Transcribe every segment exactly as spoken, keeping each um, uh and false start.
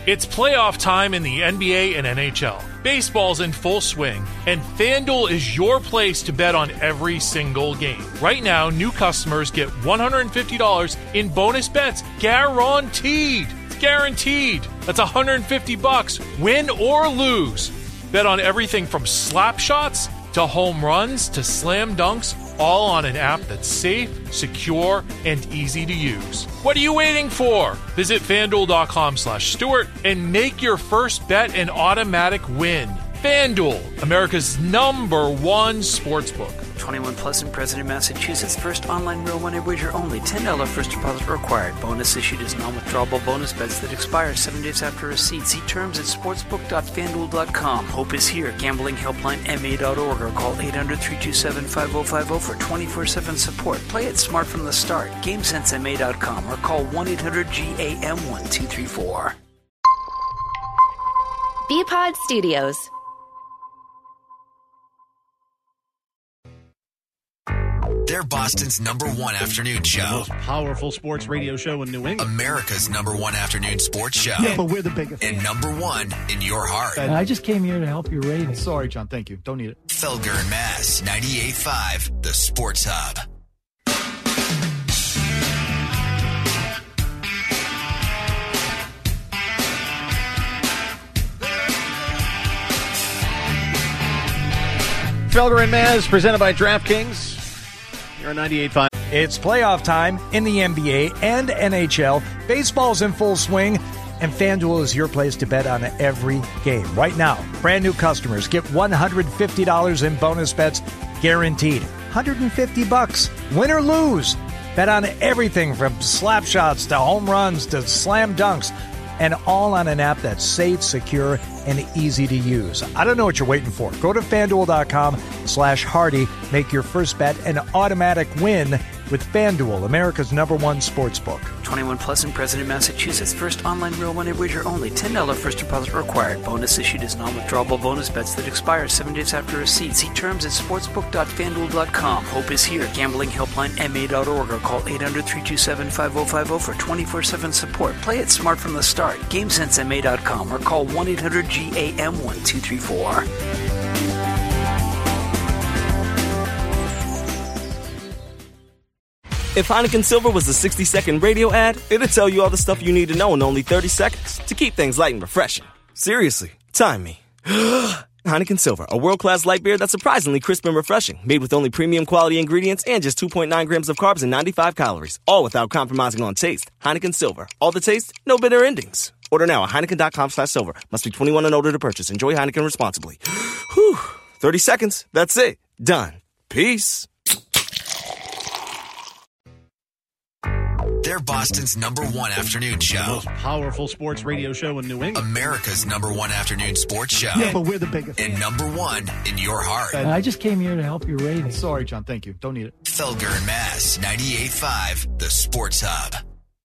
It's playoff time in the N B A and N H L. Baseball's in full swing, and FanDuel is your place to bet on every single game. Right now, new customers get one hundred fifty dollars in bonus bets guaranteed. It's guaranteed. That's one hundred fifty bucks, win or lose. Bet on everything from slap shots to home runs to slam dunks, all on an app that's safe, secure, and easy to use. What are you waiting for? Visit FanDuel.com slash Stewart and make your first bet an automatic win. FanDuel, America's number one sportsbook. twenty-one plus and present in Massachusetts. First online real money wager only. ten dollars first deposit required. Bonus issued as non-withdrawable bonus bets that expire seven days after receipt. See terms at sportsbook dot fan duel dot com. Hope is here. Gambling helpline M A dot org or call eight hundred, three two seven, five oh five oh for twenty-four seven support. Play it smart from the start. game sense M A dot com or call one eight hundred G A M one two three four. B-Pod Studios. They're Boston's number one afternoon show. The most powerful sports radio show in New England. America's number one afternoon sports show. Yeah, but we're the biggest. And number one in your heart. And I just came here to help your ratings. Sorry, John. Thank you. Don't need it. Felger and Mass, ninety-eight point five, the Sports Hub. Felger and Maz, presented by DraftKings. You're on ninety-eight point five. It's playoff time in the N B A and N H L. Baseball's in full swing, and FanDuel is your place to bet on every game. Right now, brand new customers get one hundred fifty dollars in bonus bets guaranteed. one hundred fifty bucks, win or lose. Bet on everything from slap shots to home runs to slam dunks, and all on an app that's safe, secure, and easy to use. I don't know what you're waiting for. Go to FanDuel.com slash Hardy. Make your first bet an automatic win with FanDuel, America's number one sportsbook. twenty-one plus and present in Massachusetts. First online real money wager only. ten dollars first deposit required. Bonus issued as non-withdrawable bonus bets that expire seven days after receipt. See terms at sportsbook dot fan duel dot com. Hope is here. Gambling helpline M A dot org or call eight hundred, three two seven, five oh five oh for twenty-four seven support. Play it smart from the start. game sense M A dot com or call one eight hundred G A M one two three four. If Heineken Silver was a sixty-second radio ad, it'd tell you all the stuff you need to know in only thirty seconds to keep things light and refreshing. Seriously, time me. Heineken Silver, a world-class light beer that's surprisingly crisp and refreshing, made with only premium quality ingredients and just two point nine grams of carbs and ninety-five calories, all without compromising on taste. Heineken Silver, all the taste, no bitter endings. Order now at Heineken.com slash silver. Must be twenty-one and older to purchase. Enjoy Heineken responsibly. Whew, thirty seconds, that's it. Done. Peace. They're Boston's number one afternoon show. The most powerful sports radio show in New England. America's number one afternoon sports show. Yeah, but we're the biggest. And number one in your heart. And I just came here to help your ratings. Sorry, John. Thank you. Don't need it. Felger and Mass, ninety-eight point five, the Sports Hub.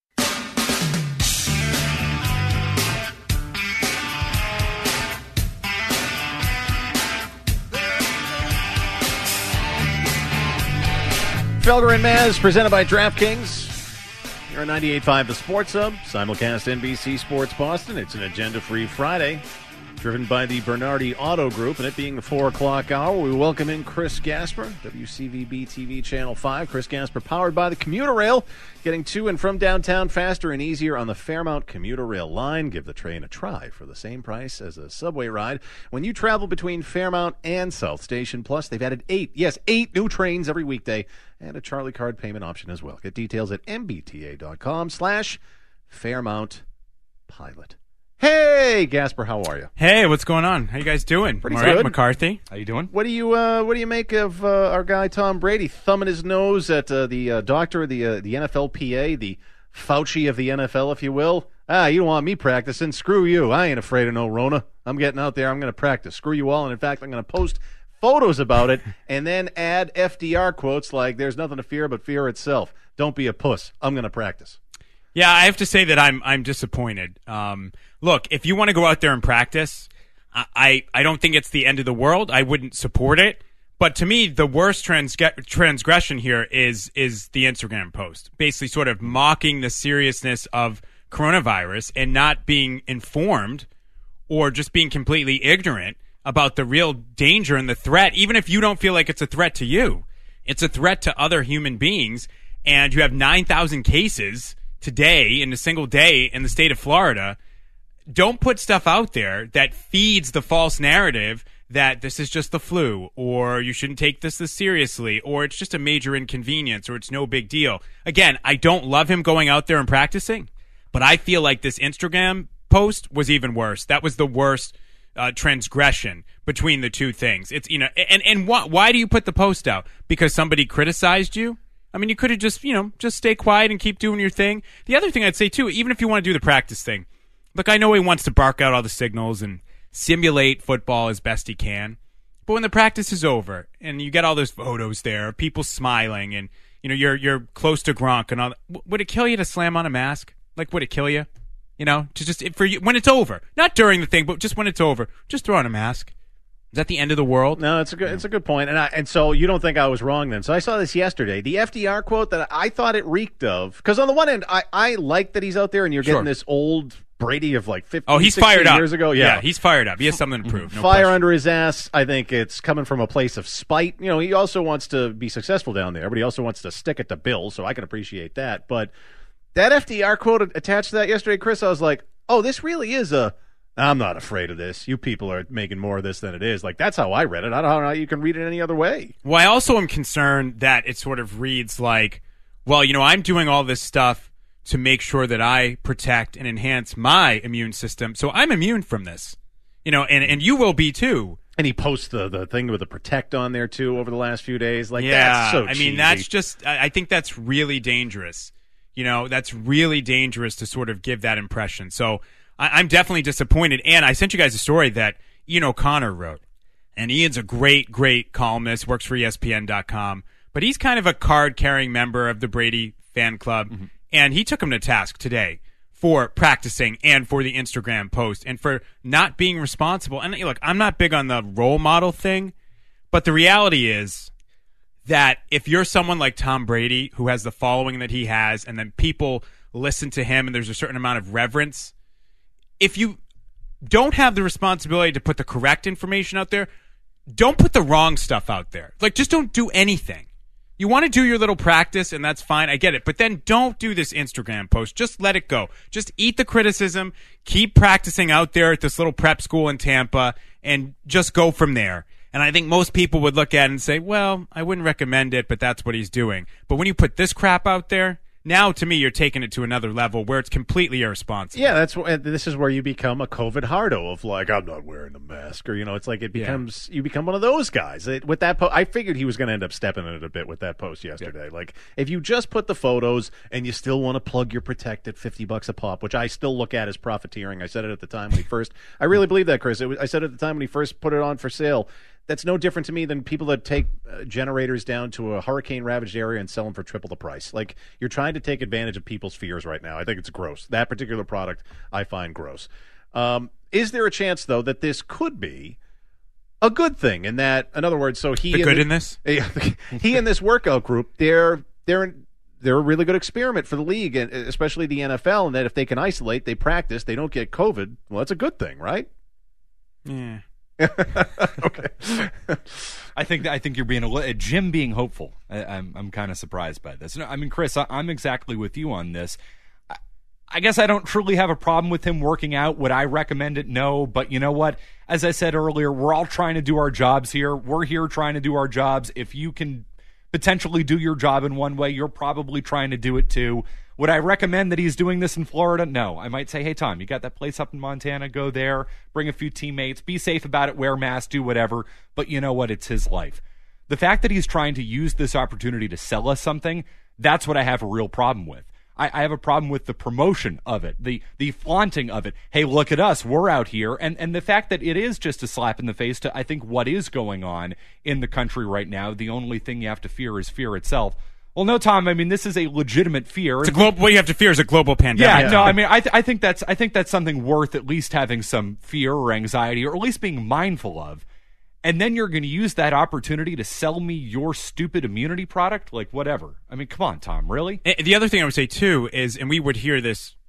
Felger and Maz, presented by DraftKings. You're on ninety-eight point five, the Sports Hub, simulcast N B C Sports Boston. It's an agenda-free Friday, driven by the Bernardi Auto Group, and it being the four o'clock hour, we welcome in Chris Gasper, W C V B T V Channel five. Chris Gasper, powered by the Commuter Rail, getting to and from downtown faster and easier on the Fairmount Commuter Rail line. Give the train a try for the same price as a subway ride. When you travel between Fairmount and South Station, plus they've added eight, yes, eight new trains every weekday, and a Charlie card payment option as well. Get details at mbta.com slash Fairmount Pilot. Hey, Gasper, how are you? Hey, what's going on? How you guys doing? Pretty Maureen good. McCarthy, how you doing? What do you uh, What do you make of uh, our guy Tom Brady thumbing his nose at uh, the uh, doctor, the uh, the N F L P A, the Fauci of the N F L, if you will? Ah, you don't want me practicing? Screw you! I ain't afraid of no Rona. I'm getting out there. I'm going to practice. Screw you all. And in fact, I'm going to post photos about it and then add F D R quotes like "There's nothing to fear but fear itself." Don't be a puss. I'm going to practice. Yeah, I have to say that I'm I'm disappointed. Um, look, if you want to go out there and practice, I, I, I don't think it's the end of the world. I wouldn't support it. But to me, the worst transge- transgression here is is the Instagram post, basically sort of mocking the seriousness of coronavirus and not being informed or just being completely ignorant about the real danger and the threat, even if you don't feel like it's a threat to you. It's a threat to other human beings, and you have nine thousand cases today in a single day in the state of Florida. Don't put stuff out there that feeds the false narrative that this is just the flu, or you shouldn't take this this seriously, or it's just a major inconvenience, or it's no big deal. Again, I don't love him going out there and practicing, but I feel like this Instagram post was even worse. That was the worst uh, transgression between the two things. It's, you know, and, and why, why do you put the post out? Because somebody criticized you? I mean, you could have just, you know, just stay quiet and keep doing your thing. The other thing I'd say, too, even if you want to do the practice thing, look, I know he wants to bark out all the signals and simulate football as best he can. But when the practice is over and you get all those photos there, people smiling, and you know you're you're close to Gronk and all that, would it kill you to slam on a mask? Like, would it kill you? You know, to just for you when it's over, not during the thing, but just when it's over, just throw on a mask. Is that the end of the world? No, it's a good it's a good point. And I, and so you don't think I was wrong then. So I saw this yesterday. The F D R quote that I thought it reeked of, because on the one end, I, I like that he's out there and you're Sure. getting this old Brady of like fifty, Oh, he's fired up. years ago. Yeah. yeah, he's fired up. He has something to prove. No Fire question. under his ass. I think it's coming from a place of spite. You know, he also wants to be successful down there, but he also wants to stick it to Bill, so I can appreciate that. But that F D R quote attached to that yesterday, Chris, I was like, oh, this really is a, I'm not afraid of this. You people are making more of this than it is. Like, that's how I read it. I don't know how you can read it any other way. Well, I also am concerned that it sort of reads like, well, you know, I'm doing all this stuff to make sure that I protect and enhance my immune system, so I'm immune from this. You know, and, and you will be too. And he posts the, the thing with the Protect on there, too, over the last few days. Like, yeah, that's so I cheesy. mean, that's just, I, I think that's really dangerous. You know, that's really dangerous to sort of give that impression. So I, I'm definitely disappointed. And I sent you guys a story that Ian O'Connor wrote. And Ian's a great, great columnist, works for E S P N dot com. But he's kind of a card-carrying member of the Brady fan club. Mm-hmm. And he took him to task today for practicing and for the Instagram post and for not being responsible. And look, I'm not big on the role model thing, but the reality is that if you're someone like Tom Brady, who has the following that he has, and then people listen to him and there's a certain amount of reverence, if you don't have the responsibility to put the correct information out there, don't put the wrong stuff out there. Like, just don't do anything. You want to do your little practice, and that's fine. I get it. But then don't do this Instagram post. Just let it go. Just eat the criticism. Keep practicing out there at this little prep school in Tampa, and just go from there. And I think most people would look at it and say, well, I wouldn't recommend it, but that's what he's doing. But when you put this crap out there, now, to me, you're taking it to another level where it's completely irresponsible. Yeah, that's this is where you become a COVID hardo of like, I'm not wearing a mask, or you know, it's like it becomes yeah. you become one of those guys. It, with that, po- I figured he was going to end up stepping in it a bit with that post yesterday. Yeah. Like, if you just put the photos and you still want to plug your Protect at fifty bucks a pop, which I still look at as profiteering. I said it at the time when he first. I really believe that, Chris. It was, I said it at the time when he first put it on for sale. That's no different to me than people that take uh, generators down to a hurricane-ravaged area and sell them for triple the price. Like, you're trying to take advantage of people's fears right now. I think it's gross. That particular product, I find gross. Um, is there a chance, though, that this could be a good thing? In that, in other words, so he the good the, in this, he and this workout group, they're they're they're a really good experiment for the league, and especially the N F L. And that if they can isolate, they practice, they don't get COVID. Well, that's a good thing, right? Yeah. Okay. I think I think you're being a Jim being hopeful. I, I'm I'm kind of surprised by this. No, I mean, Chris, I, I'm exactly with you on this. I, I guess I don't truly have a problem with him working out. Would I recommend it? No, but you know what? As I said earlier, we're all trying to do our jobs here. We're here trying to do our jobs. If you can potentially do your job in one way, you're probably trying to do it too. Would I recommend that he's doing this in Florida? No. I might say, hey, Tom, you got that place up in Montana? Go there, bring a few teammates, be safe about it, wear masks, do whatever. But you know what? It's his life. The fact that he's trying to use this opportunity to sell us something, that's what I have a real problem with. I, I have a problem with the promotion of it, the the flaunting of it. Hey, look at us. We're out here. And, and the fact that it is just a slap in the face to, I think, what is going on in the country right now. The only thing you have to fear is fear itself. Well, no, Tom. I mean, this is a legitimate fear. It's a global. What you have to fear is a global pandemic. Yeah, no. I mean, I, th- I think that's I think that's something worth at least having some fear or anxiety, or at least being mindful of. And then you're going to use that opportunity to sell me your stupid immunity product, like whatever. I mean, come on, Tom. Really? And the other thing I would say too is, and we would hear this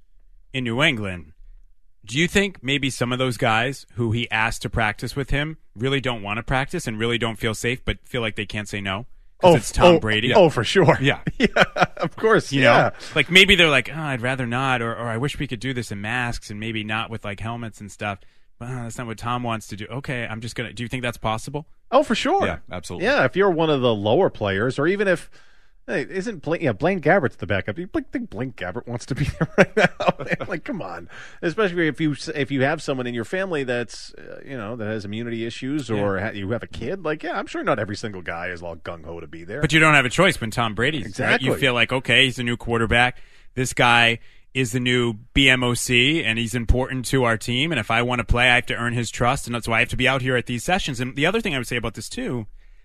in New England, do you think maybe some of those guys who he asked to practice with him really don't want to practice and really don't feel safe but feel like they can't say no? Because oh, it's Tom oh, Brady. Oh, for sure. Yeah. Yeah, of course. You yeah. know, like maybe they're like, oh, I'd rather not, or, or I wish we could do this in masks and maybe not with like helmets and stuff. But uh, that's not what Tom wants to do. Okay, I'm just going to – do you think that's possible? Oh, for sure. Yeah, absolutely. Yeah, if you're one of the lower players, or even if hey, isn't Blaine, yeah, Blaine Gabbert's the backup. You think Blaine Gabbert wants to be there right now? Like, come on. Especially if you if you have someone in your family that's uh, you know that has immunity issues, or Yeah. ha- you have a kid. Like, yeah, I'm sure not every single guy is all gung ho to be there. But you don't have a choice when Tom Brady's Exactly. right? You feel like, okay, he's a new quarterback. This guy is the new B M O C, and he's important to our team. And if I want to play, I have to earn his trust, and that's why I have to be out here at these sessions. And the other thing I would say about this, too,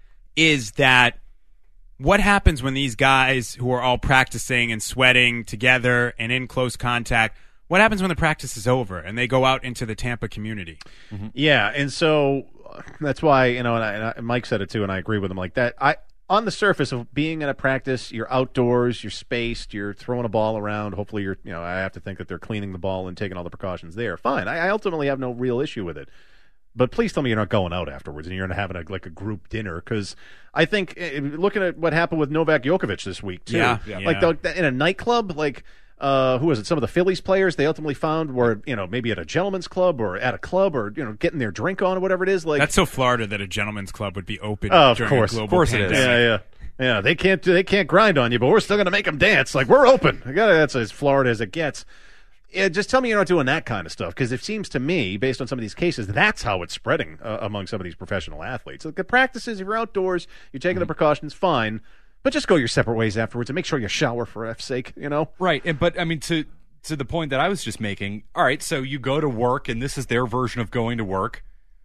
is that what happens when these guys who are all practicing and sweating together and in close contact, what happens when the practice is over and they go out into the Tampa community? Mm-hmm. Yeah, and so uh, that's why, you know, and, I, and, I, and Mike said it too, and I agree with him like that. I on the surface of being in a practice, you're outdoors, you're spaced, you're throwing a ball around. Hopefully, you're, you know, I have to think that they're cleaning the ball and taking all the precautions there. Fine, I, I ultimately have no real issue with it. But please tell me you're not going out afterwards and you're not having a, like a group dinner, because I think uh, looking at what happened with Novak Djokovic this week too, Yeah, like yeah. the, in a nightclub, like. Uh, who was it? Some of the Phillies players they ultimately found were, you know, maybe at a gentleman's club or at a club, or, you know, getting their drink on or whatever it is. Like, That's so Florida that a gentleman's club would be open. Oh, of during course. a global Of course it is. pandemic. Yeah, yeah, yeah. They can't do, they can't grind on you, but we're still going to make them dance. Like, we're open. I gotta, that's as Florida as it gets. Yeah, just tell me you're not doing that kind of stuff, because it seems to me, based on some of these cases, that's how it's spreading uh, among some of these professional athletes. Like, the practices, if you're outdoors, you're taking mm-hmm. the precautions, fine, but just go your separate ways afterwards and make sure you shower for F's sake. You know, right? And but I mean to. To the point that I was just making, all right, so you go to work, and this is their version of going to work.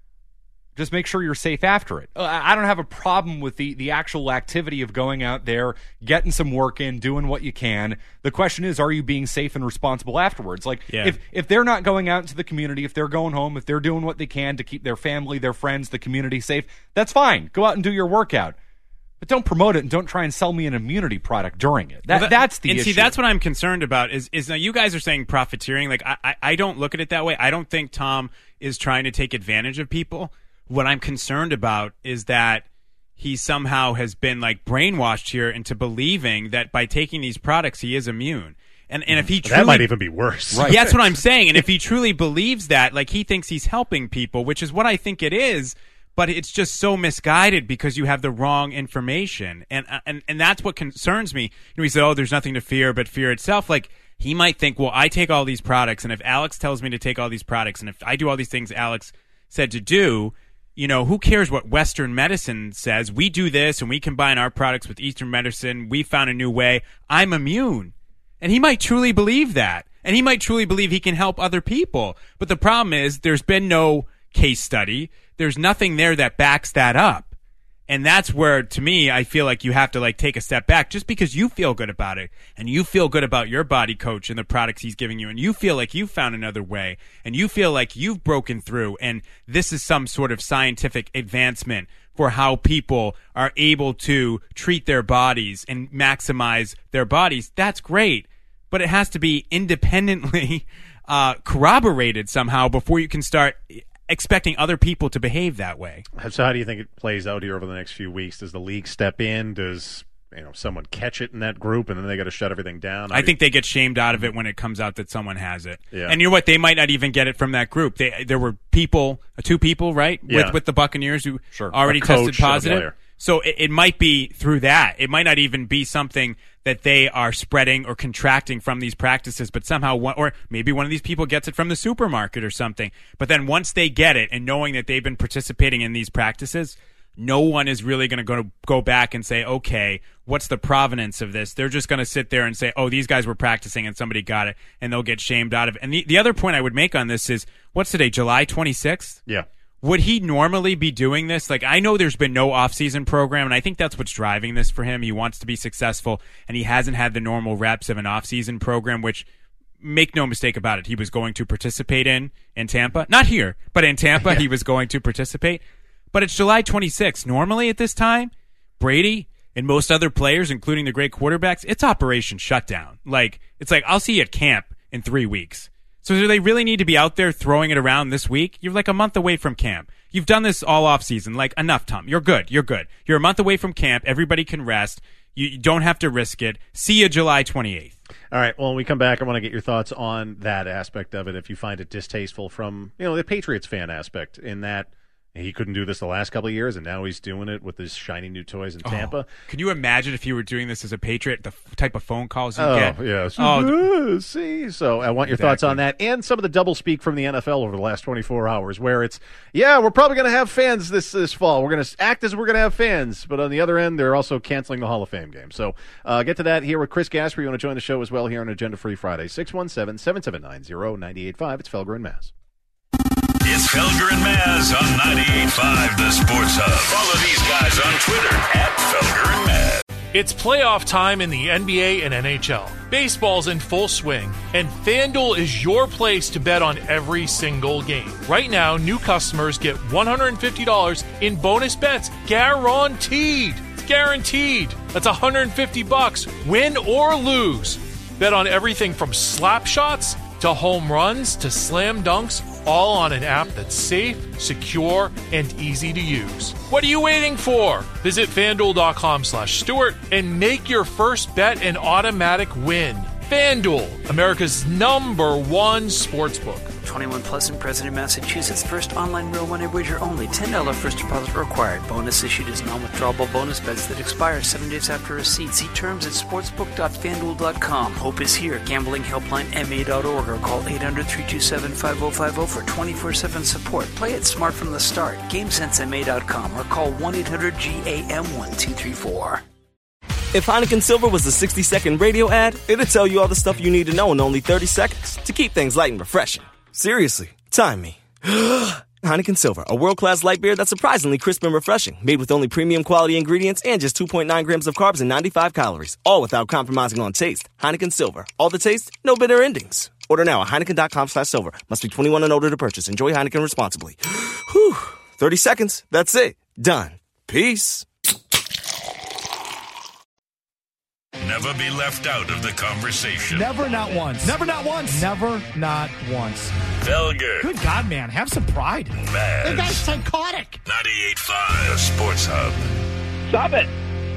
Just make sure you're safe after it. I don't have a problem with the, the actual activity of going out there, getting some work in, doing what you can. The question is, are you being safe and responsible afterwards? Like, yeah. if, if they're not going out into the community, if they're going home, if they're doing what they can to keep their family, their friends, the community safe, that's fine. Go out and do your workout. But don't promote it and don't try and sell me an immunity product during it. That, well, that that's the and issue. see, that's what I'm concerned about. Is is now you guys are saying profiteering? Like I, I, I don't look at it that way. I don't think Tom is trying to take advantage of people. What I'm concerned about is that he somehow has been like brainwashed here into believing that by taking these products he is immune. And and if he truly, that might even be worse. Right. Yeah, that's what I'm saying. And if he truly believes that, like he thinks he's helping people, which is what I think it is. But it's just so misguided because you have the wrong information. And and and that's what concerns me. You know, he said, oh, there's nothing to fear but fear itself. Like, he might think, well, I take all these products, and if Alex tells me to take all these products, and if I do all these things Alex said to do, you know, who cares what Western medicine says? We do this, and we combine our products with Eastern medicine. We found a new way. I'm immune. And he might truly believe that. And he might truly believe he can help other people. But the problem is there's been no case study. There's nothing there that backs that up. And that's where, to me, I feel like you have to like take a step back just because you feel good about it and you feel good about your body coach and the products he's giving you and you feel like you found another way and you feel like you've broken through and this is some sort of scientific advancement for how people are able to treat their bodies and maximize their bodies. That's great. But it has to be independently uh, corroborated somehow before you can start expecting other people to behave that way. So how do you think it plays out here over the next few weeks? Does the league step in? Does, you know, someone catch it in that group and then they got to shut everything down? I think they get shamed out of it when it comes out that someone has it. Yeah. And you know what? They might not even get it from that group. They There were people, two people, right, yeah. with, with the Buccaneers who sure. already coach, tested positive. So it, it might be through that. It might not even be something that they are spreading or contracting from these practices, but somehow one, or maybe one of these people gets it from the supermarket or something. But then once they get it and knowing that they've been participating in these practices, no one is really going to go go back and say, okay, what's the provenance of this? They're just going to sit there and say, oh, these guys were practicing and somebody got it, and they'll get shamed out of it. And the, the other point I would make on this is, what's today, July twenty-sixth? Yeah. Would he normally be doing this? Like, I know there's been no off-season program, and I think that's what's driving this for him. He wants to be successful, and he hasn't had the normal reps of an off-season program, which, make no mistake about it, he was going to participate in in Tampa. Not here, but in Tampa, he was going to participate. But it's July twenty-sixth. Normally at this time, Brady and most other players, including the great quarterbacks, it's Operation Shutdown. Like, it's like, I'll see you at camp in three weeks. So do they really need to be out there throwing it around this week? You're like a month away from camp. You've done this all off season. Like, enough, Tom. You're good. You're good. You're a month away from camp. Everybody can rest. You, you don't have to risk it. See you July twenty-eighth. All right. Well, when we come back, I want to get your thoughts on that aspect of it. If you find it distasteful from, you know, the Patriots fan aspect, in that he couldn't do this the last couple of years, and now he's doing it with his shiny new toys in Tampa. Oh, can you imagine if you were doing this as a Patriot, the f- type of phone calls you oh, get? Yes. Oh, see? So I want your exactly. thoughts on that, and some of the double speak from the N F L over the last twenty-four hours, where it's, yeah, we're probably going to have fans this this fall. We're going to act as we're going to have fans, but on the other end, they're also canceling the Hall of Fame game. So uh, get to that here with Chris Gasper. You want to join the show as well here on Agenda Free Friday, six one seven, seven seven nine, zero nine eight five. It's Felger and Mazz. It's Felger and Mazz on ninety-eight point five The Sports Hub. Follow these guys on Twitter at Felger and Mazz. It's playoff time in the N B A and N H L. Baseball's in full swing, and FanDuel is your place to bet on every single game. Right now, new customers get one hundred fifty dollars in bonus bets guaranteed. It's guaranteed. That's one hundred fifty bucks, win or lose. Bet on everything from slap shots to home runs to slam dunks, all on an app that's safe, secure, and easy to use. What are you waiting for? Visit FanDuel.com slash Stewart and make your first bet an automatic win. FanDuel, America's number one sportsbook. twenty-one plus and present in Massachusetts. First online real money wager only. ten dollars first deposit required. Bonus issued as non-withdrawable bonus bets that expire seven days after receipt. See terms at sportsbook dot fan duel dot com. Hope is here. Gambling helpline M A dot org or call eight hundred, three two seven, five zero five zero for twenty-four seven support. Play it smart from the start. GameSense M A dot com or call one eight hundred G A M one two three four. If Heineken Silver was a sixty-second radio ad, it'd tell you all the stuff you need to know in only thirty seconds to keep things light and refreshing. Seriously, time me. Heineken Silver, a world-class light beer that's surprisingly crisp and refreshing, made with only premium quality ingredients and just two point nine grams of carbs and ninety-five calories, all without compromising on taste. Heineken Silver, all the taste, no bitter endings. Order now at Heineken.com slash silver. Must be twenty-one and older to purchase. Enjoy Heineken responsibly. Whew, thirty seconds, that's it. Done. Peace. Never be left out of the conversation. Never, not once. Never, not once. Never, not once. Felger. Good God, man. Have some pride. Mazz. The guy's psychotic. ninety-eight point five The Sports Hub. Stop it.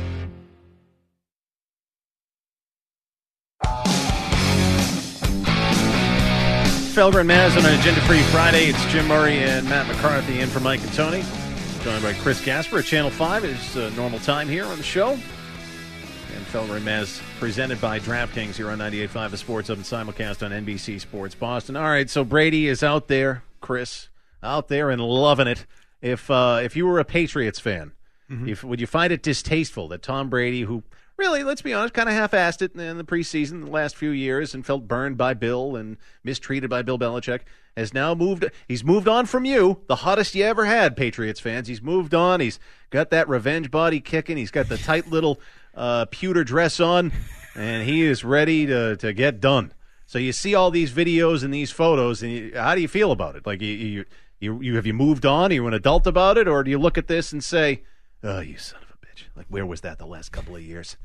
Felger and Mazz on an Agenda Free Friday. It's Jim Murray and Matt McCarthy in for Mike and Tony. Joined by Chris Gasper at Channel five. It's uh, normal time here on the show. And Felger and Mazz presented by DraftKings here on ninety-eight point five The Sports Hub and simulcast on N B C Sports Boston. All right, so Brady is out there, Chris, out there and loving it. If uh, if you were a Patriots fan, mm-hmm. if, would you find it distasteful that Tom Brady, who really, let's be honest, kind of half-assed it in the preseason the last few years and felt burned by Bill and mistreated by Bill Belichick, has now moved, he's moved on from you, the hottest you ever had, Patriots fans. He's moved on. He's got that revenge body kicking. He's got the tight little uh, pewter dress on, and he is ready to, to get done. So you see all these videos and these photos, and you, how do you feel about it? Like, you, you, you, you have you moved on? Are you an adult about it? Or do you look at this and say, oh, you son of a bitch. Like, where was that the last couple of years?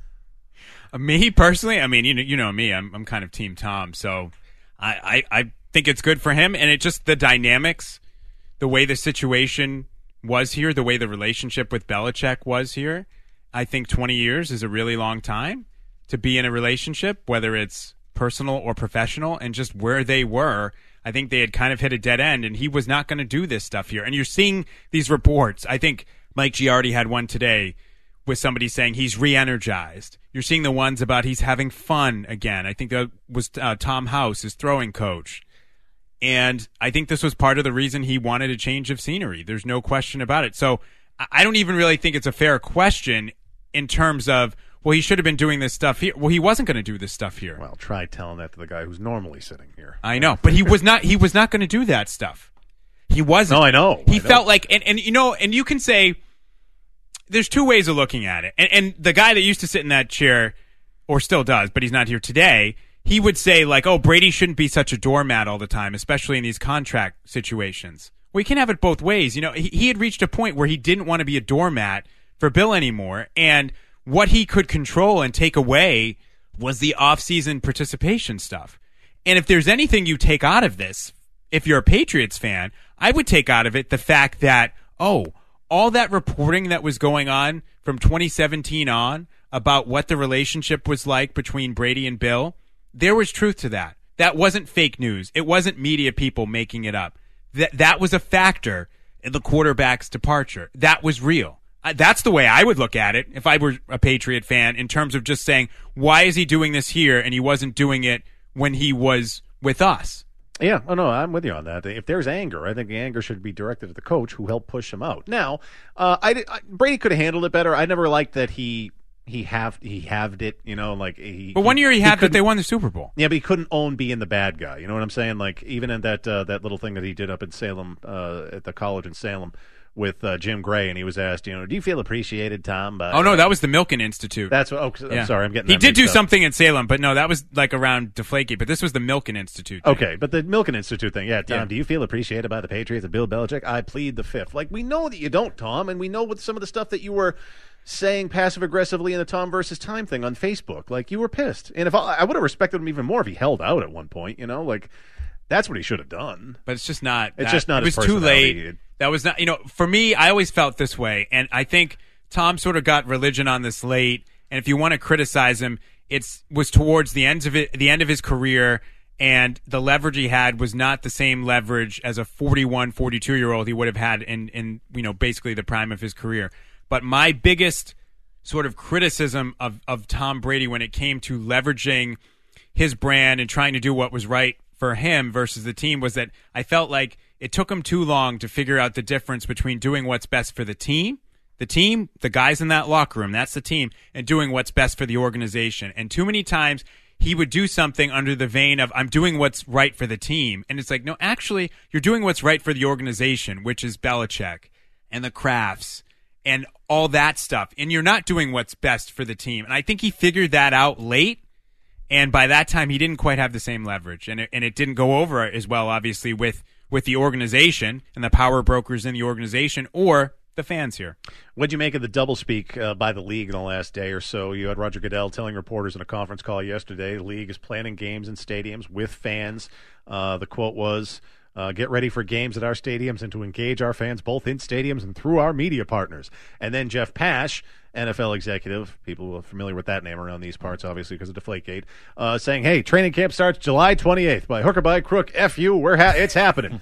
Uh, me, personally, I mean, you know, you know me, I'm I'm kind of Team Tom, so I, I, I think it's good for him, and it just, the dynamics, the way the situation was here, the way the relationship with Belichick was here, I think twenty years is a really long time to be in a relationship, whether it's personal or professional, and just where they were, I think they had kind of hit a dead end, and he was not going to do this stuff here. And you're seeing these reports. I think Mike Giardi had one today with somebody saying he's re-energized. You're seeing the ones about he's having fun again. I think that was uh, Tom House, his throwing coach. And I think this was part of the reason he wanted a change of scenery. There's no question about it. So I don't even really think it's a fair question in terms of, well, he should have been doing this stuff here. Well, he wasn't going to do this stuff here. Well, try telling that to the guy who's normally sitting here. I know, but he was not. He was not going to do that stuff. He wasn't. No, I know. He I know. felt like, and, and you know, and you can say there's two ways of looking at it. And, and the guy that used to sit in that chair, or still does, but he's not here today, he would say like, oh, Brady shouldn't be such a doormat all the time, especially in these contract situations. Well, you can have it both ways. You know, he, he had reached a point where he didn't want to be a doormat for Bill anymore, and what he could control and take away was the off-season participation stuff. And if there's anything you take out of this, if you're a Patriots fan, I would take out of it the fact that, oh, all that reporting that was going on from twenty seventeen on about what the relationship was like between Brady and Bill, there was truth to that. That wasn't fake news. It wasn't media people making it up. That that was a factor in the quarterback's departure. That was real. Uh, that's the way I would look at it if I were a Patriot fan, in terms of just saying, why is he doing this here and he wasn't doing it when he was with us? Yeah, oh no, I'm with you on that. If there's anger, I think the anger should be directed at the coach who helped push him out. Now, uh, I, I Brady could have handled it better. I never liked that he he have he halved it, you know, like he. But one year he, he halved it, they won the Super Bowl. Yeah, but he couldn't own being the bad guy. You know what I'm saying? Like even in that uh, that little thing that he did up in Salem, uh, at the college in Salem, with uh, Jim Gray, and he was asked, you know, do you feel appreciated, Tom? By, oh no, that was the Milken Institute. That's what. Oh, I'm yeah. sorry, I'm getting. He that did do up. something in Salem, but no, that was like around Deflategate. But this was the Milken Institute thing. Okay, but the Milken Institute thing, yeah, Tom. Yeah. Do you feel appreciated by the Patriots and Bill Belichick? I plead the fifth. Like we know that you don't, Tom, and we know with some of the stuff that you were saying passive aggressively in the Tom versus Time thing on Facebook. Like you were pissed, and if I, I would have respected him even more if he held out at one point. You know, like that's what he should have done. But it's just not. It's that, just not. It was his too late. personality. That was not, you know, for me, I always felt this way. And I think Tom sort of got religion on this late. And if you want to criticize him, it was towards the end of it, the end of his career. And the leverage he had was not the same leverage as a forty-one, forty-two year old he would have had in, in, you know, basically the prime of his career. But my biggest sort of criticism of, of Tom Brady when it came to leveraging his brand and trying to do what was right for him versus the team was that I felt like it took him too long to figure out the difference between doing what's best for the team, the team, the guys in that locker room, that's the team, and doing what's best for the organization. And too many times he would do something under the vein of, I'm doing what's right for the team. And it's like, no, actually, you're doing what's right for the organization, which is Belichick and the Crafts and all that stuff. And you're not doing what's best for the team. And I think he figured that out late. And by that time, he didn't quite have the same leverage. And it, and it didn't go over as well, obviously, with with the organization and the power brokers in the organization or the fans here. What'd you make of the doublespeak uh, by the league in the last day or so? You had Roger Goodell telling reporters in a conference call yesterday, the league is planning games in stadiums with fans. Uh, the quote was, uh, get ready for games at our stadiums and to engage our fans both in stadiums and through our media partners. And then Jeff Pash, N F L executive, people are familiar with that name around these parts, obviously, because of Deflategate, uh, saying, hey, training camp starts July twenty-eighth. By hook or by crook, F you, we're ha- it's happening.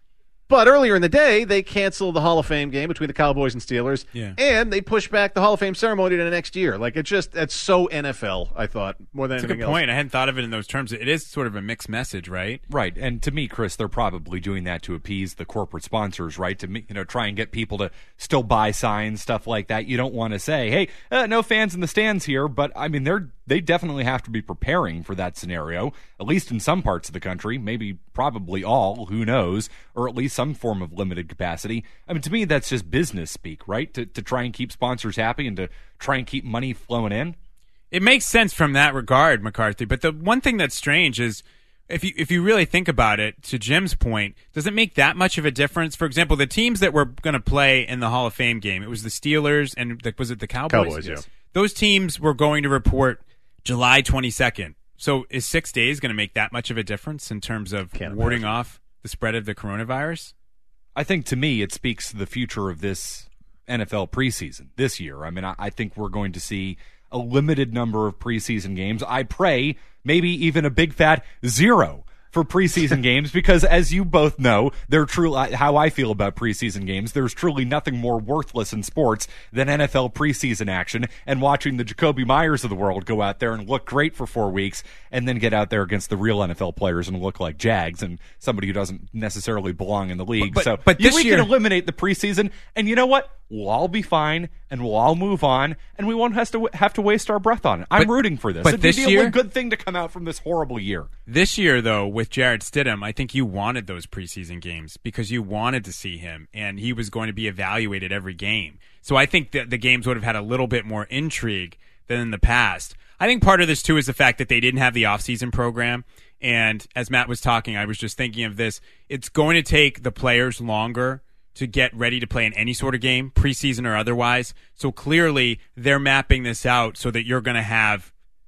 But earlier in the day, they canceled the Hall of Fame game between the Cowboys and Steelers, yeah. and they pushed back the Hall of Fame ceremony to the next year. Like, it's just, that's so N F L, I thought, more than That's anything a good else. point. I hadn't thought of it in those terms. It is sort of a mixed message, right? Right, and to me, Chris, they're probably doing that to appease the corporate sponsors, right? To you know, try and get people to still buy signs, stuff like that. You don't want to say, "Hey, uh, no fans in the stands here," but I mean, they're they definitely have to be preparing for that scenario, at least in some parts of the country, maybe probably all, who knows, or at least some form of limited capacity. I mean, to me, that's just business speak, right? To to try and keep sponsors happy and to try and keep money flowing in. It makes sense from that regard, McCarthy. But the one thing that's strange is, if you if you really think about it, to Jim's point, does it make that much of a difference? For example, the teams that were going to play in the Hall of Fame game, it was the Steelers and the, was it the Cowboys? Cowboys, yeah. Those teams were going to report July twenty-second. So is six days going to make that much of a difference in terms of Can't warding imagine. off the spread of the coronavirus? I think to me it speaks to the future of this N F L preseason this year. I mean, I, I think we're going to see a limited number of preseason games. I pray maybe even a big fat zero for preseason games because, as you both know, they're true. How I feel about preseason games, there's truly nothing more worthless in sports than N F L preseason action and watching the Jacoby Myers of the world go out there and look great for four weeks and then get out there against the real N F L players and look like Jags and somebody who doesn't necessarily belong in the league. But- so but you- this we year- can eliminate the preseason, and you know what? We'll all be fine, and we'll all move on, and we won't have to have to waste our breath on it. I'm But- rooting for this. but It'd this be the year- only good thing to come out from this horrible year. This year, though, with Jarrett Stidham, I think you wanted those preseason games because you wanted to see him, and he was going to be evaluated every game. So I think that the games would have had a little bit more intrigue than in the past. I think part of this, too, is the fact that they didn't have the offseason program. And as Matt was talking, I was just thinking of this. It's going to take the players longer to get ready to play in any sort of game, preseason or otherwise. So clearly, they're mapping this out so that you're going to have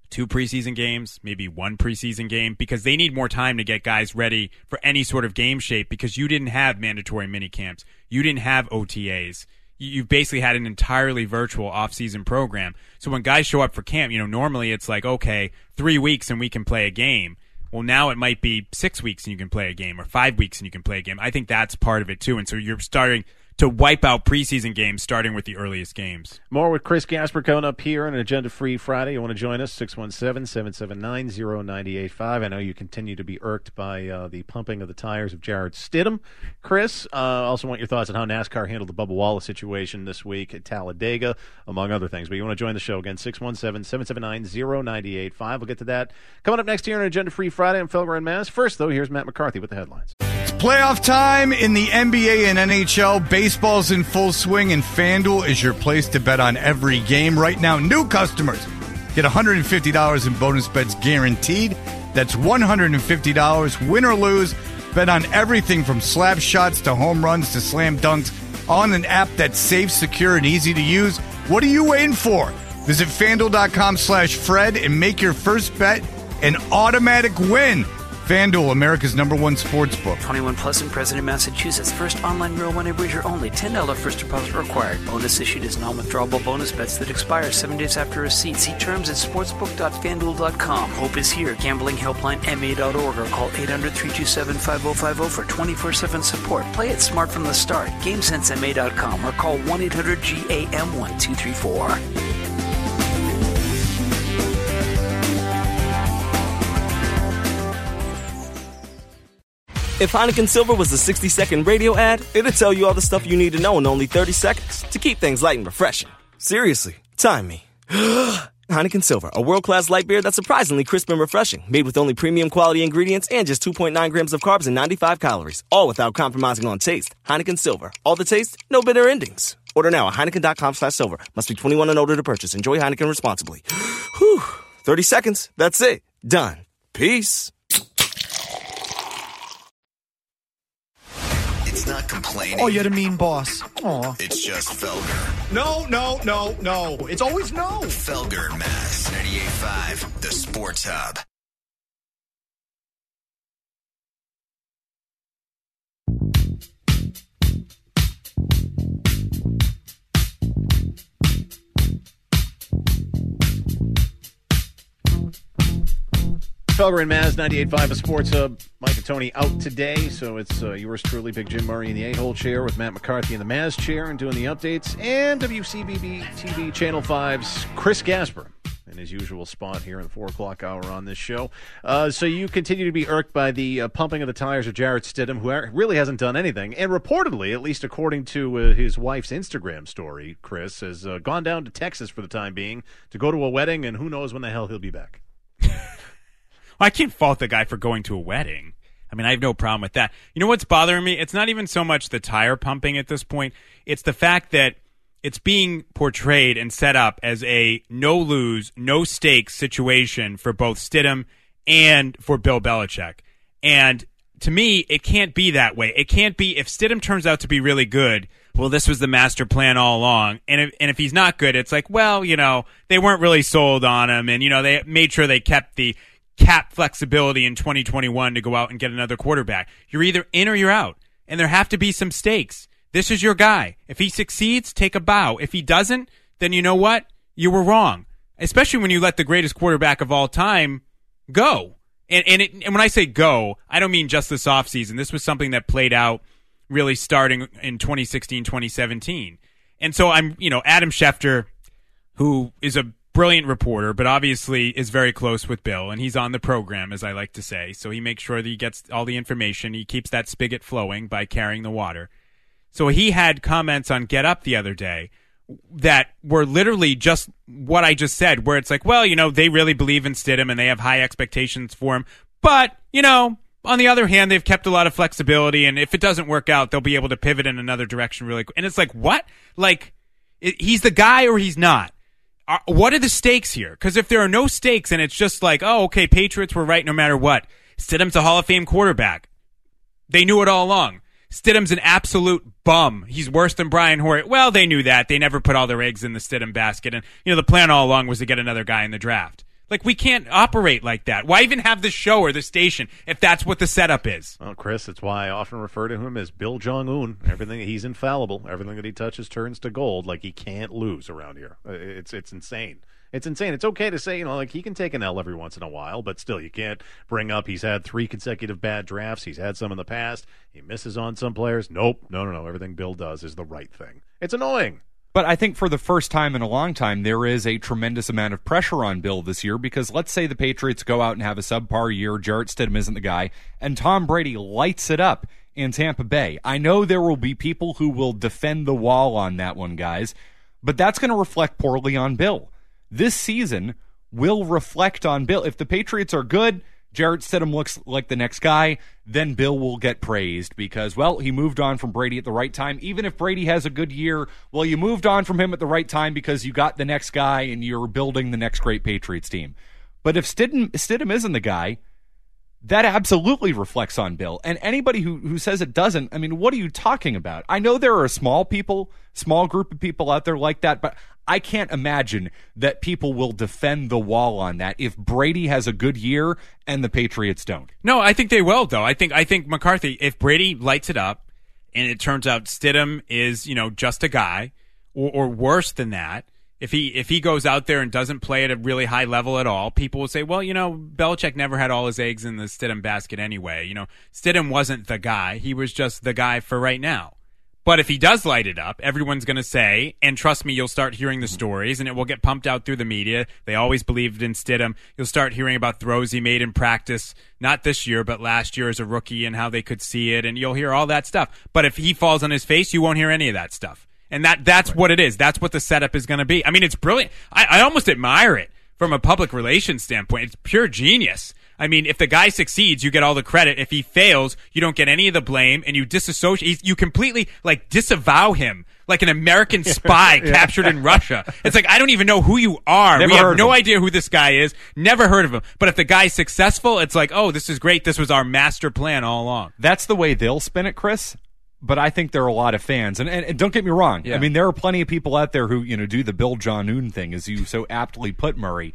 two preseason games, maybe one preseason game, because they need more time to get guys ready for any sort of game shape because you didn't have mandatory minicamps. You didn't have O T As. You've basically had an entirely virtual off-season program. So when guys show up for camp, you know, normally it's like, okay, three weeks and we can play a game. Well, now it might be six weeks and you can play a game or five weeks and you can play a game. I think that's part of it too. And so you're starting to wipe out preseason games starting with the earliest games. More with Chris Gasper coming up here on an agenda-free Friday. You want to join us? six one seven, seven seven nine, zero nine eight five. I know you continue to be irked by uh, the pumping of the tires of Jarrett Stidham. Chris, uh, also want your thoughts on how NASCAR handled the Bubba Wallace situation this week at Talladega, among other things. But you want to join the show again, six one seven, seven seven nine, zero nine eight five. We'll get to that coming up next here on an agenda-free Friday. I'm Felger and Mass. First, though, here's Matt McCarthy with the headlines. Playoff time in the N B A and N H L. Baseball's in full swing, and FanDuel is your place to bet on every game. Right now, new customers get one hundred fifty dollars in bonus bets guaranteed. That's one hundred fifty dollars, win or lose. Bet on everything from slap shots to home runs to slam dunks on an app that's safe, secure, and easy to use. What are you waiting for? Visit FanDuel.com slash Fred and make your first bet an automatic win. FanDuel, America's number one sports book. twenty-one plus in President, Massachusetts. First online real money wager only. ten dollars first deposit required. Bonus issued as non-withdrawable bonus bets that expire seven days after receipt. See terms at sportsbook dot fanduel dot com. Hope is here. Gambling helpline M A dot org or call eight hundred, three two seven, five oh five oh for twenty-four seven support. Play it smart from the start. game sense M A dot com or call one eight hundred G A M one two three four. If Heineken Silver was a sixty-second radio ad, it'd tell you all the stuff you need to know in only thirty seconds to keep things light and refreshing. Seriously, time me. Heineken Silver, a world-class light beer that's surprisingly crisp and refreshing, made with only premium quality ingredients and just two point nine grams of carbs and ninety-five calories, all without compromising on taste. Heineken Silver, all the taste, no bitter endings. Order now at Heineken.com slash silver. Must be twenty-one and older to purchase. Enjoy Heineken responsibly. Whew, thirty seconds, that's it. Done. Peace. It's not complaining. Oh, you're the mean boss. Aw. It's just Felger. No, no, no, no. It's always no. Felger and Mass, ninety-eight point five, the Sports Hub. Felger and Maz, ninety-eight point five, a Sports Hub. Mike and Tony out today, so it's uh, yours truly, Big Jim Murray in the eight-hole chair with Matt McCarthy in the Maz chair and doing the updates, and W C B B T V Channel five's Chris Gasper in his usual spot here in the four o'clock hour on this show. Uh, so you continue to be irked by the uh, pumping of the tires of Jarrett Stidham, who really hasn't done anything, and reportedly, at least according to uh, his wife's Instagram story, Chris, has uh, gone down to Texas for the time being to go to a wedding, and who knows when the hell he'll be back. I can't fault the guy for going to a wedding. I mean, I have no problem with that. You know what's bothering me? It's not even so much the tire pumping at this point. It's the fact that it's being portrayed and set up as a no-lose, no-stakes situation for both Stidham and for Bill Belichick. And to me, it can't be that way. It can't be, if Stidham turns out to be really good, well, this was the master plan all along. And if, and if he's not good, it's like, well, you know, they weren't really sold on him. And, you know, they made sure they kept the cap flexibility in twenty twenty-one to go out and get another quarterback. You're either in or you're out. And there have to be some stakes. This is your guy. If he succeeds, take a bow. If he doesn't, then you know what? You were wrong. Especially when you let the greatest quarterback of all time go. And and, it, and when I say go, I don't mean just this offseason. This was something that played out really starting in twenty sixteen, twenty seventeen. And so I'm, you know, Adam Schefter, who is a brilliant reporter, but obviously is very close with Bill, and he's on the program, as I like to say. So he makes sure that he gets all the information. He keeps that spigot flowing by carrying the water. So he had comments on Get Up the other day that were literally just what I just said, where it's like, well, you know, they really believe in Stidham and they have high expectations for him. But, you know, on the other hand, they've kept a lot of flexibility, and if it doesn't work out, they'll be able to pivot in another direction really quick. And it's like, what? Like, it, he's the guy or he's not. Are, what are the stakes here? Because if there are no stakes and it's just like, oh, okay, Patriots were right no matter what. Stidham's a Hall of Fame quarterback. They knew it all along. Stidham's an absolute bum. He's worse than Brian Hoyer. Well, they knew that. They never put all their eggs in the Stidham basket. And, you know, the plan all along was to get another guy in the draft. Like, we can't operate like that. Why even have the show or the station if that's what the setup is? Well, Chris, it's why I often refer to him as Bill Jong-un. Everything, he's infallible. Everything that he touches turns to gold. Like, he can't lose around here. It's it's insane. It's insane. It's okay to say, you know, like, he can take an L every once in a while, but still, you can't bring up he's had three consecutive bad drafts. He's had some in the past. He misses on some players. Nope. No, no, no. Everything Bill does is the right thing. It's annoying. But I think for the first time in a long time, there is a tremendous amount of pressure on Bill this year because let's say the Patriots go out and have a subpar year, Jarrett Stidham isn't the guy, and Tom Brady lights it up in Tampa Bay. I know there will be people who will defend the wall on that one, guys, but that's going to reflect poorly on Bill. This season will reflect on Bill. If the Patriots are good, Jarrett Stidham looks like the next guy, then Bill will get praised because, well, he moved on from Brady at the right time. Even if Brady has a good year, well, you moved on from him at the right time because you got the next guy and you're building the next great Patriots team. But if Stidham, Stidham isn't the guy, that absolutely reflects on Bill. And anybody who, who says it doesn't, I mean, what are you talking about? I know there are small people, small group of people out there like that, but I can't imagine that people will defend the wall on that if Brady has a good year and the Patriots don't. No, I think they will, though. I think I think McCarthy, if Brady lights it up and it turns out Stidham is, you know, just a guy or, or worse than that, if he if he goes out there and doesn't play at a really high level at all, people will say, well, you know, Belichick never had all his eggs in the Stidham basket anyway. You know, Stidham wasn't the guy. He was just the guy for right now. But if he does light it up, everyone's going to say, and trust me, you'll start hearing the stories, and it will get pumped out through the media. They always believed in Stidham. You'll start hearing about throws he made in practice, not this year, but last year as a rookie and how they could see it, and you'll hear all that stuff. But if he falls on his face, you won't hear any of that stuff. And that that's right. What it is. That's what the setup is going to be. I mean, it's brilliant. I, I almost admire it from a public relations standpoint. It's pure genius. I mean, if the guy succeeds, you get all the credit. If he fails, you don't get any of the blame, and you disassociate. You completely, like, disavow him like an American spy yeah. captured in Russia. It's like, I don't even know who you are. Never we have no him. idea who this guy is. Never heard of him. But if the guy's successful, it's like, oh, this is great. This was our master plan all along. That's the way they'll spin it, Chris. But I think there are a lot of fans, and, and, and don't get me wrong. Yeah. I mean, there are plenty of people out there who, you know, do the Bill Jong-un thing, as you so aptly put, Murray.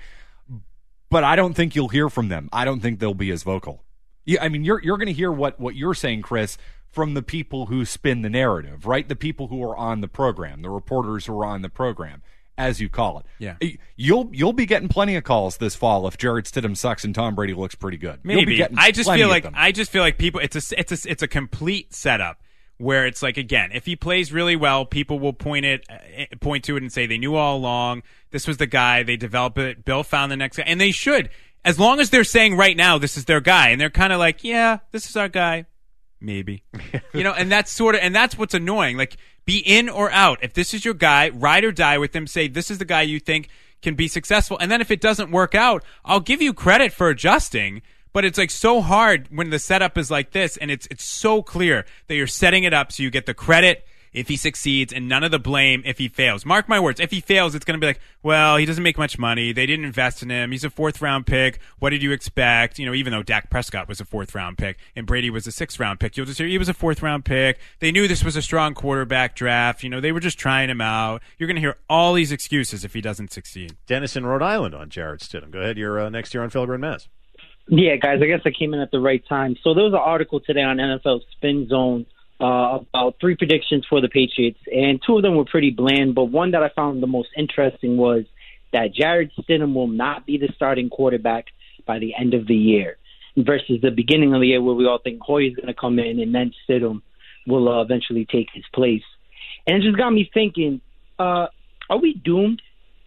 But I don't think you'll hear from them. I don't think they'll be as vocal. Yeah, I mean, you're you're going to hear what, what you're saying, Chris, from the people who spin the narrative, right? The people who are on the program, the reporters who are on the program, as you call it. Yeah, you'll you'll be getting plenty of calls this fall if Jarrett Stidham sucks and Tom Brady looks pretty good. Maybe I just feel like I just feel like people. It's a it's a it's a complete setup. Where it's like, again, if he plays really well, people will point it, point to it and say they knew all along. This was the guy. They developed it. Bill found the next guy. And they should. As long as they're saying right now this is their guy. And they're kind of like, yeah, this is our guy. Maybe. you know, and that's sort of, and that's what's annoying. Like, be in or out. If this is your guy, ride or die with him. Say, this is the guy you think can be successful. And then if it doesn't work out, I'll give you credit for adjusting. But it's like so hard when the setup is like this, and it's it's so clear that you're setting it up so you get the credit if he succeeds and none of the blame if he fails. Mark my words, if he fails, it's going to be like, well, he doesn't make much money. They didn't invest in him. He's a fourth-round pick. What did you expect? You know, even though Dak Prescott was a fourth-round pick and Brady was a sixth-round pick, you'll just hear he was a fourth-round pick. They knew this was a strong quarterback draft. You know, they were just trying him out. You're going to hear all these excuses if he doesn't succeed. Dennis in Rhode Island on Jarrett Stidham. Go ahead. You're uh, next year on Felger and Maz. Yeah, guys, I guess I came in at the right time. So there was an article today on N F L Spin Zone uh, about three predictions for the Patriots, and two of them were pretty bland, but one that I found the most interesting was that Jarrett Stidham will not be the starting quarterback by the end of the year versus the beginning of the year where we all think Hoyer's going to come in and then Stidham will uh, eventually take his place. And it just got me thinking, uh, are we doomed?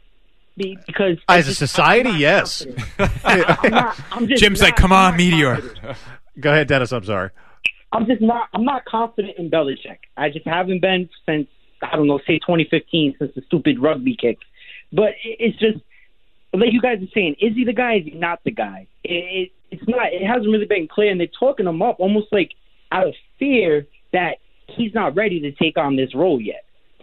Because as just, a society, yes. I'm not, I'm just Jim's not, like, come on, Meteor. Go ahead, Dennis. I'm sorry. I'm just not. I'm not confident in Belichick. I just haven't been since I don't know, say twenty fifteen, since the stupid rugby kick. But it's just like you guys are saying. Is he the guy? Is he not the guy? It, it, it's not. It hasn't really been clear, and they're talking him up almost like out of fear that he's not ready to take on this role yet.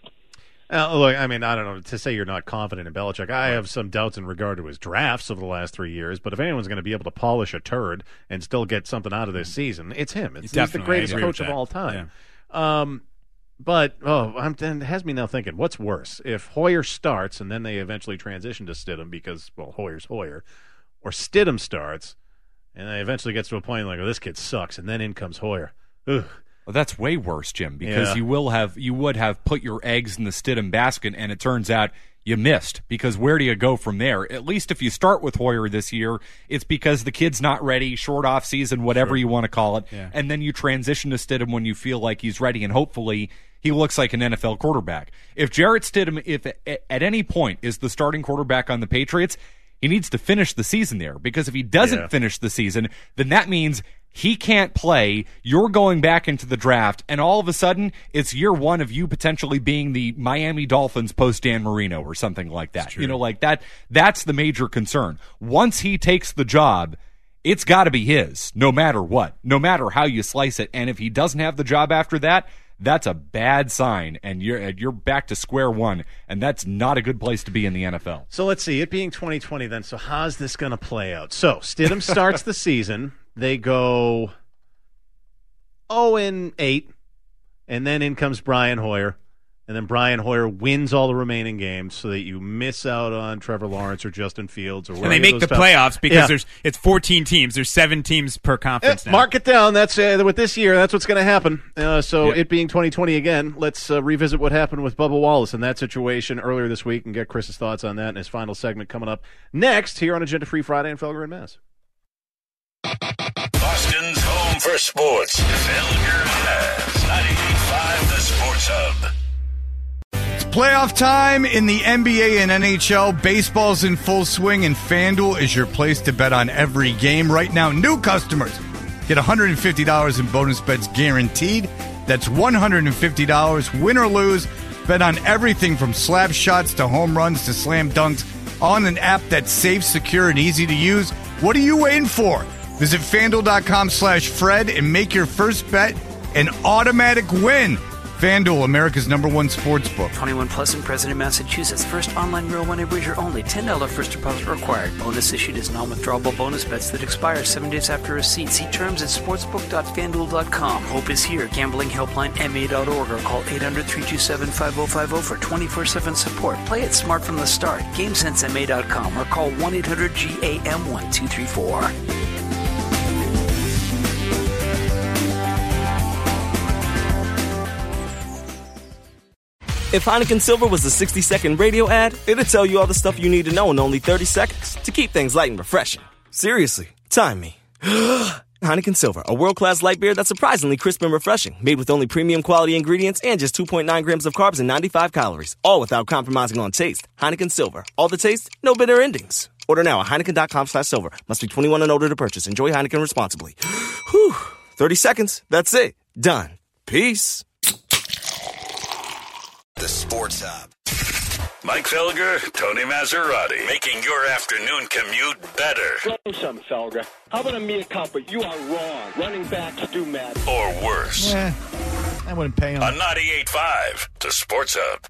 Uh, look, I mean, I don't know, to say you're not confident in Belichick, I have some doubts in regard to his drafts over the last three years, but if anyone's going to be able to polish a turd and still get something out of this season, it's him. It's, he's the greatest coach of all time. Yeah. Um, but, oh, I'm, it has me now thinking, what's worse? If Hoyer starts and then they eventually transition to Stidham because, well, Hoyer's Hoyer, or Stidham starts, and then eventually gets to a point like, oh, this kid sucks, and then in comes Hoyer. Ugh. Well, that's way worse, Jim, because Yeah. you will have you would have put your eggs in the Stidham basket, and it turns out you missed, because where do you go from there? At least if you start with Hoyer this year, it's because the kid's not ready, short off season, whatever Sure. you want to call it, Yeah. and then you transition to Stidham when you feel like he's ready, and hopefully he looks like an N F L quarterback. If Jarrett Stidham, if at any point is the starting quarterback on the Patriots, he needs to finish the season there, because if he doesn't Yeah. finish the season, then that means he can't play. You're going back into the draft, and all of a sudden, it's year one of you potentially being the Miami Dolphins post Dan Marino or something like that. You know, like that. That's the major concern. Once he takes the job, it's got to be his, no matter what, no matter how you slice it. And if he doesn't have the job after that, that's a bad sign, and you're you're back to square one, and that's not a good place to be in the N F L. So let's see, it being twenty twenty then, so how's this going to play out? So Stidham starts the season. They go oh and eight, and then in comes Brian Hoyer, and then Brian Hoyer wins all the remaining games so that you miss out on Trevor Lawrence or Justin Fields or And whatever. they make the stuff. playoffs because Yeah. there's it's fourteen teams. There's seven teams per conference Eh, now. mark it down. That's uh, with this year. That's what's going to happen. Uh, so Yep. it being twenty twenty again, let's uh, revisit what happened with Bubba Wallace in that situation earlier this week and get Chris's thoughts on that in his final segment coming up next here on Agenda Free Friday in Felger and Mass. Boston's home for sports. Felger and Mass. ninety-eight point five The Sports Hub. It's playoff time in the N B A and N H L. Baseball's in full swing, and FanDuel is your place to bet on every game. Right now, new customers get one hundred fifty dollars in bonus bets guaranteed. That's one hundred fifty dollars, win or lose. Bet on everything from slap shots to home runs to slam dunks on an app that's safe, secure, and easy to use. What are you waiting for? Visit FanDuel.com slash Fred and make your first bet an automatic win. FanDuel, America's number one sports book. twenty-one plus in President, Massachusetts. First online real money wager only. ten dollars first deposit required. Bonus issued as non-withdrawable bonus bets that expire seven days after receipt. See terms at sportsbook dot fanduel dot com. Hope is here. Gambling helpline M A dot org or call eight hundred, three two seven, five oh five oh for twenty-four seven support. Play it smart from the start. game sense M A dot com or call one eight hundred G A M one two three four. If Heineken Silver was a sixty-second radio ad, it'd tell you all the stuff you need to know in only thirty seconds to keep things light and refreshing. Seriously, time me. Heineken Silver, a world-class light beer that's surprisingly crisp and refreshing, made with only premium quality ingredients and just two point nine grams of carbs and ninety-five calories, all without compromising on taste. Heineken Silver, all the taste, no bitter endings. Order now at Heineken.com slash silver. Must be twenty-one and older to purchase. Enjoy Heineken responsibly. Whew, thirty seconds, that's it. Done. Peace. The Sports Hub. Mike Felger, Tony Maserati, making your afternoon commute better. Throw some, Felger. How about a mea culpa? You are wrong. Running backs do matter. Or worse. Eh, I wouldn't pay him. On ninety-eight point five, The Sports Hub.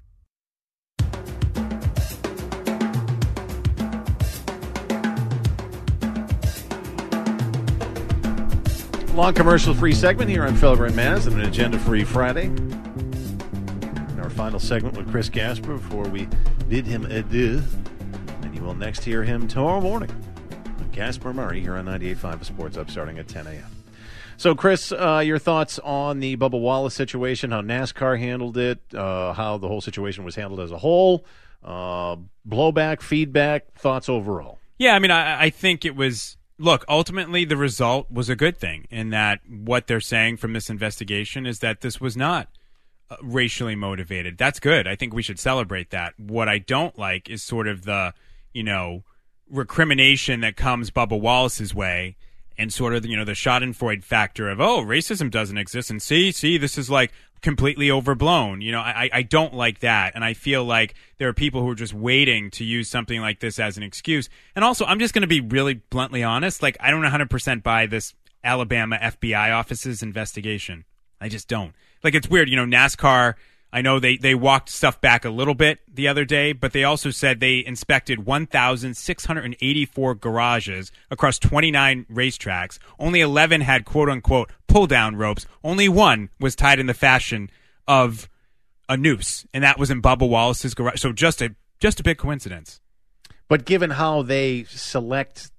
Long commercial-free segment here on Felger and Maz and an Agenda-free Friday. And our final segment with Chris Gasper before we bid him adieu. And you will next hear him tomorrow morning with Gasper Murray here on ninety-eight point five The Sports Up starting at ten a.m. So, Chris, uh, your thoughts on the Bubba Wallace situation, how NASCAR handled it, uh, how the whole situation was handled as a whole, uh, blowback, feedback, thoughts overall? Yeah, I mean, I, I think it was... Look, ultimately, the result was a good thing in that what they're saying from this investigation is that this was not uh, racially motivated. That's good. I think we should celebrate that. What I don't like is sort of the, you know, recrimination that comes Bubba Wallace's way and sort of, you know, the schadenfreude factor of, oh, racism doesn't exist. And see, see, this is like completely overblown. You know, I, I don't like that. And I feel like there are people who are just waiting to use something like this as an excuse. And also, I'm just going to be really bluntly honest. Like, I don't one hundred percent buy this Alabama F B I office's investigation. I just don't. Like, it's weird. You know, NASCAR, I know they, they walked stuff back a little bit the other day, but they also said they inspected one thousand six hundred eighty-four garages across twenty-nine racetracks. Only eleven had quote-unquote pull-down ropes. Only one was tied in the fashion of a noose, and that was in Bubba Wallace's garage. So just a just a big coincidence. But given how they select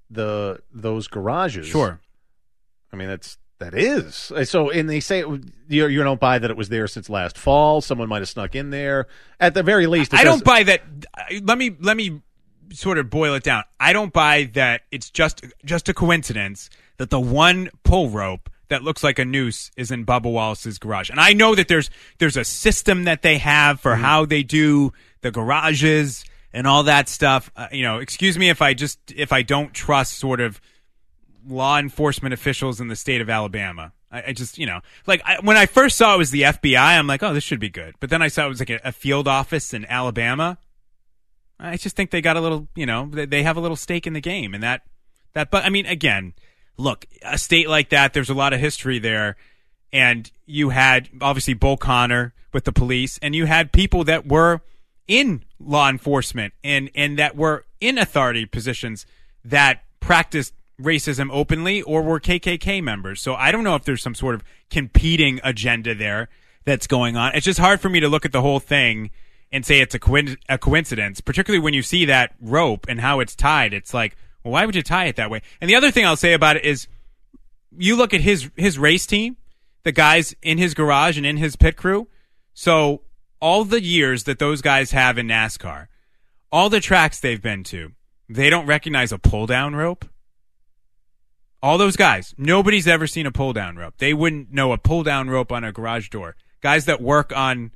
the those garages. Sure. I mean, that's that is so. And they say you you don't buy that it was there since last fall. Someone might have snuck in there. At the very least, it I does, don't buy that. Let me let me sort of boil it down. I don't buy that it's just just a coincidence that the one pull rope that looks like a noose is in Bubba Wallace's garage. And I know that there's there's a system that they have for mm-hmm. how they do the garages and all that stuff. Uh, you know, excuse me if I just if I don't trust sort of law enforcement officials in the state of Alabama. I, I just, you know, like I, when I first saw it was the F B I, I'm like, oh, this should be good. But then I saw it was like a, a field office in Alabama. I just think they got a little, you know, they, they have a little stake in the game, and that that. But I mean, again. Look, a state like that, there's a lot of history there, and you had, obviously, Bull Connor with the police, and you had people that were in law enforcement and, and that were in authority positions that practiced racism openly or were K K K members. So I don't know if there's some sort of competing agenda there that's going on. It's just hard for me to look at the whole thing and say it's a, co- a coincidence, particularly when you see that rope and how it's tied. It's like, well, why would you tie it that way? And the other thing I'll say about it is you look at his his race team, the guys in his garage and in his pit crew. So all the years that those guys have in NASCAR, all the tracks they've been to, they don't recognize a pull-down rope. All those guys, nobody's ever seen a pull-down rope. They wouldn't know a pull-down rope on a garage door. Guys that work on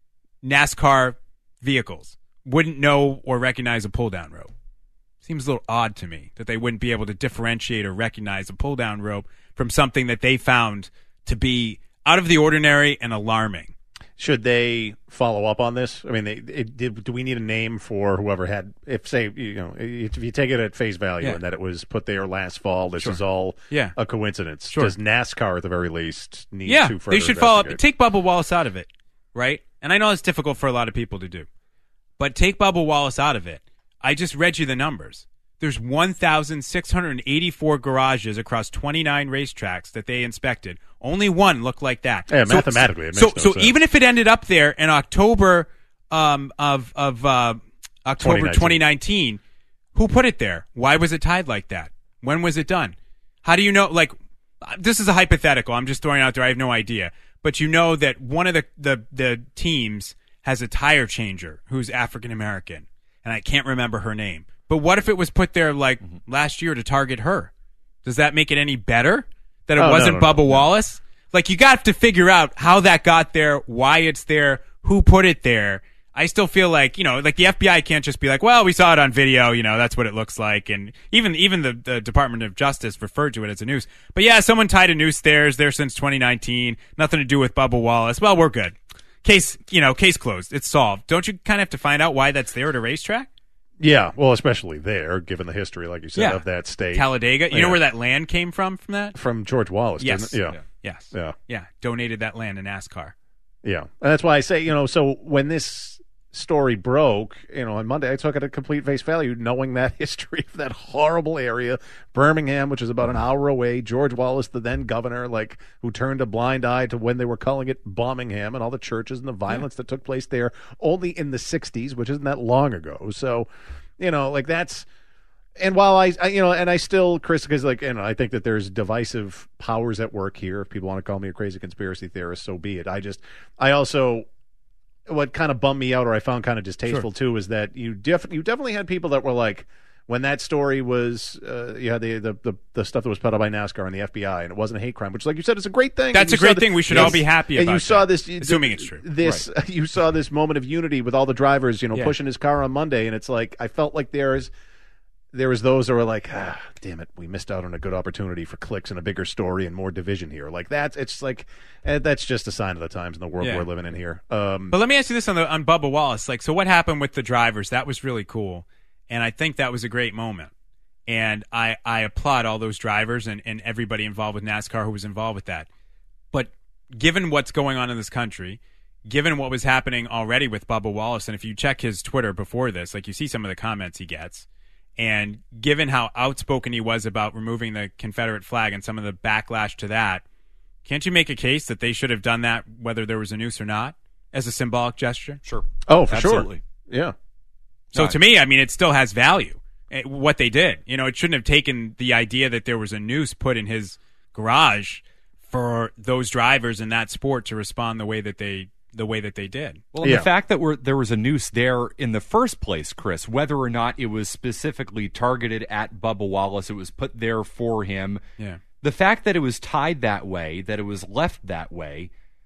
NASCAR vehicles wouldn't know or recognize a pull-down rope. Seems a little odd to me that they wouldn't be able to differentiate or recognize a pull-down rope from something that they found to be out of the ordinary and alarming. Should they follow up on this? I mean, they, it, did, do we need a name for whoever had, if, say, you know, if you take it at face value Yeah. and that it was put there last fall, this Sure. is all Yeah. a coincidence. Sure. Does NASCAR, at the very least, need Yeah, to further they should follow up. investigate? Take Bubba Wallace out of it, right? And I know it's difficult for a lot of people to do, but take Bubba Wallace out of it. I just read you the numbers. There's one thousand six hundred eighty-four garages across twenty-nine racetracks that they inspected. Only one looked like that. Yeah, so, mathematically, it so makes no so sense. even if it ended up there in October um, of of uh, October twenty nineteen, who put it there? Why was it tied like that? When was it done? How do you know? Like, this is a hypothetical. I'm just throwing it out there. I have no idea. But you know that one of the the, the teams has a tire changer who's African American, and I can't remember her name. But what if it was put there like mm-hmm. last year to target her? Does that make it any better that it oh, wasn't no, no, Bubba no, Wallace? No. Like, you got to figure out how that got there, why it's there, who put it there. I still feel like, you know, like the F B I can't just be like, well, we saw it on video, you know, that's what it looks like. And even even the, the Department of Justice referred to it as a noose. But yeah, someone tied a noose there, is there since twenty nineteen, nothing to do with Bubba Wallace. Well, we're good. Case, you know, case closed. It's solved. Don't you kind of have to find out why that's there at a racetrack? Yeah, well, especially there, given the history, like you said, Yeah. of that state. Talladega. You Yeah. know where that land came from from that? From George Wallace, Yes. didn't it? Yeah. Yeah. Yes. Yeah. Yeah. Donated that land to NASCAR. Yeah. And that's why I say, you know, so when this story broke, you know, on Monday, I took it at complete face value, knowing that history of that horrible area, Birmingham, which is about an hour away, George Wallace, the then governor, like, who turned a blind eye to when they were calling it Bombingham and all the churches and the violence yeah. that took place there only in the sixties, which isn't that long ago. So, you know, like that's, and while I, I you know, and I still, Chris, because like, you know, I think that there's divisive powers at work here. If people want to call me a crazy conspiracy theorist, so be it. I just, I also, what kind of bummed me out, or I found kind of distasteful Sure. too, is that you def- you definitely had people that were like, when that story was, uh, you had the, the, the, the stuff that was put out by NASCAR and the F B I, and it wasn't a hate crime, which, like you said, is a great thing. That's And a you great saw thing. the- We should yes. all be happy and about you saw that, this, assuming it's true. This you saw this moment of unity with all the drivers, you know, Yeah. pushing his car on Monday, and it's like I felt like there's. There was those that were like, ah, damn it, we missed out on a good opportunity for clicks and a bigger story and more division here. Like that's, it's like, eh, that's just a sign of the times in the world Yeah. we're living in here. Um, But let me ask you this on the on Bubba Wallace. Like, so what happened with the drivers? That was really cool, and I think that was a great moment. And I, I applaud all those drivers and, and everybody involved with NASCAR who was involved with that. But given what's going on in this country, given what was happening already with Bubba Wallace, and if you check his Twitter before this, like you see some of the comments he gets, and given how outspoken he was about removing the Confederate flag and some of the backlash to that, can't you make a case that they should have done that whether there was a noose or not as a symbolic gesture? Sure. Oh, for Absolutely. sure. Yeah. So No, to me, I mean, it still has value. eh, what they did. You know, it shouldn't have taken the idea that there was a noose put in his garage for those drivers in that sport to respond the way that they the way that they did. Well, and yeah. the fact that we're, there was a noose there in the first place, Chris, whether or not it was specifically targeted at Bubba Wallace, it was put there for him. Yeah. The fact that it was tied that way, that it was left that way,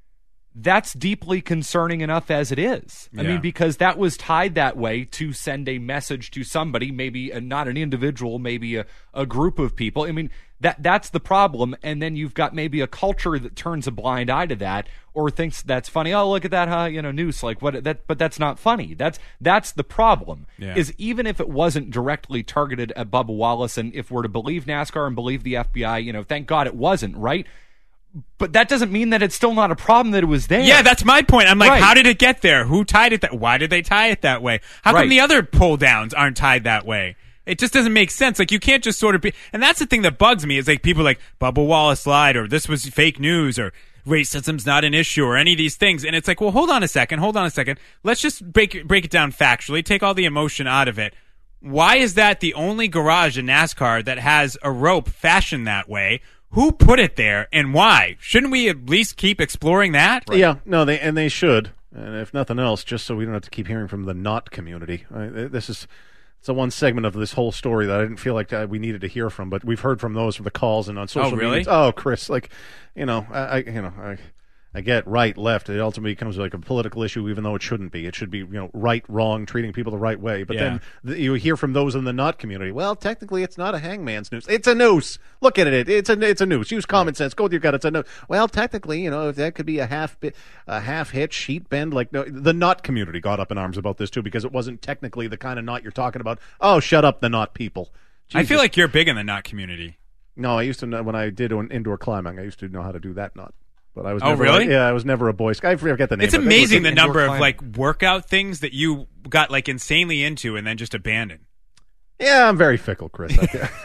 that's deeply concerning enough as it is. I Yeah. mean, because that was tied that way to send a message to somebody, maybe a, not an individual, maybe a, a group of people. I mean, that that's the problem. And then you've got maybe a culture that turns a blind eye to that or thinks that's funny. Oh, look at that, huh? You know, noose. Like what? That, but that's not funny. That's that's the problem. Yeah. Is even if it wasn't directly targeted at Bubba Wallace, and if we're to believe NASCAR and believe the F B I, you know, thank God it wasn't, right? But that doesn't mean that it's still not a problem that it was there. Yeah, that's my point. I'm like, Right. how did it get there? Who tied it that? Why did they tie it that way? How Right. come the other pull downs aren't tied that way? It just doesn't make sense. Like, you can't just sort of be, and that's the thing that bugs me is like people are like Bubba Wallace lied, or this was fake news, or racism's not an issue, or any of these things. And it's like, well, hold on a second, hold on a second. Let's just break it, break it down factually. Take all the emotion out of it. Why is that the only garage in NASCAR that has a rope fashioned that way? Who put it there and why? Shouldn't we at least keep exploring that? Yeah, no, they and they should. And if nothing else, just so we don't have to keep hearing from the not community. I, this is it's the one segment of this whole story that I didn't feel like uh, we needed to hear from, but we've heard from those from the calls and on social Oh, really? media. Oh, Chris, like, you know, I, I you know, I. I get right, left. It ultimately becomes like a political issue, even though it shouldn't be. It should be, you know, right, wrong, treating people the right way. But Yeah. then th- you hear from those in the not community. Well, technically, it's not a hangman's noose. It's a noose. Look at it. It's a it's a noose. Use common sense. Go with your gut. It's a noose. Well, technically, you know, that could be a half bit, a half hitch, sheet bend. Like no, the not community got up in arms about this too because it wasn't technically the kind of knot you're talking about. Oh, shut up, the knot people. I Jesus. feel like you're big in the knot community. No, I used to know when I did indoor climbing. I used to know how to do that knot. But I was Oh, never, really? Yeah, I was never a Boy Scout. I forget the name. It's of it. amazing the It was number indoor of like workout things that you got like insanely into and then just abandoned. Yeah, I'm very fickle, Chris.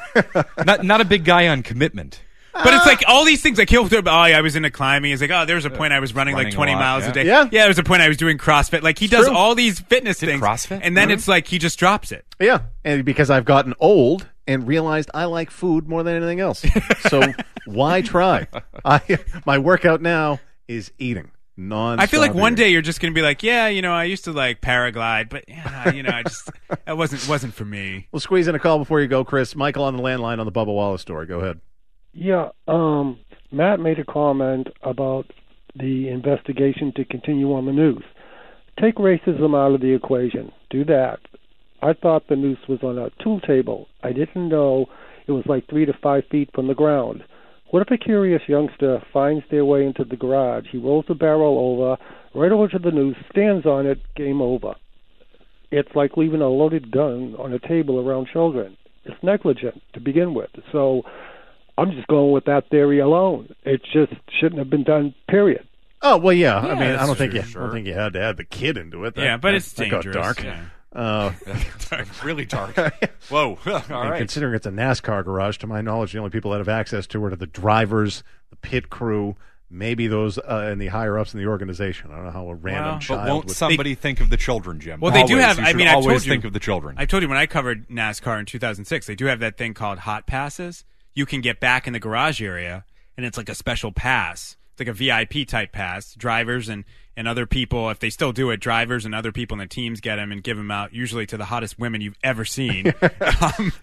not not a big guy on commitment. But it's like all these things. Like he'll do, oh, I was into climbing. He's like, oh, there was a point I was running, Running like a twenty lot, miles yeah. a day. Yeah. yeah, there was a point I was doing CrossFit. Like he It's does true. all these fitness Did things, CrossFit? and then Mhm. it's like he just drops it. Yeah, and because I've gotten old and realized I like food more than anything else. So why try? I my workout now is eating. Non. I feel like one day you're just going to be like, yeah, you know, I used to like paraglide, but yeah, you know, I just that wasn't wasn't for me. We'll squeeze in a call before you go, Chris. Michael on the landline on the Bubba Wallace story. Go ahead. Yeah, um, Matt made a comment about the investigation to continue on the news. Take racism out of the equation. Do that. I thought the noose was on a tool table. I didn't know it was like three to five feet from the ground. What if a curious youngster finds their way into the garage? He rolls the barrel over, right over to the noose, stands on it, game over. It's like leaving a loaded gun on a table around children. It's negligent to begin with. So I'm just going with that theory alone. It just shouldn't have been done, period. Oh well, yeah. I Yeah, mean, I that's don't think true, you. I sure. don't think you had to add the kid into it. That, Yeah, but that- it's that got dangerous, dark. yeah. Uh, really dark. Whoa. All and right. considering it's a NASCAR garage, to my knowledge, the only people that have access to it are the drivers, the pit crew, maybe those uh, and the higher ups in the organization. I don't know how a random Well, But child won't would. somebody think of the children, Jim? Well, they do Always. have. You I should mean, I always told you, think of the children. I told you when I covered NASCAR in two thousand six, they do have that thing called hot passes. You can get back in the garage area, and it's like a special pass. It's like a V I P type pass. Drivers and, and other people, if they still do it, drivers and other people in the teams get them and give them out, usually to the hottest women you've ever seen. um,